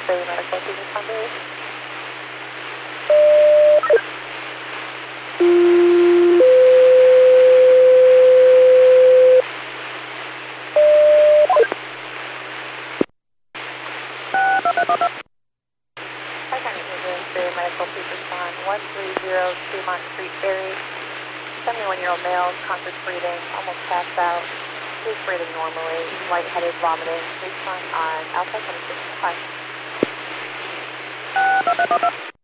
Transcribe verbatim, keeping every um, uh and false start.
Bay Medical, please respond to this. Hi, County Ambulance, Bay Medical, please respond. one three zero Tremont Street, Barry. seventy-one-year-old male, conscious breathing, almost passed out. He's breathing normally, lightheaded, vomiting. Respond on Alpha twenty-six. Bye.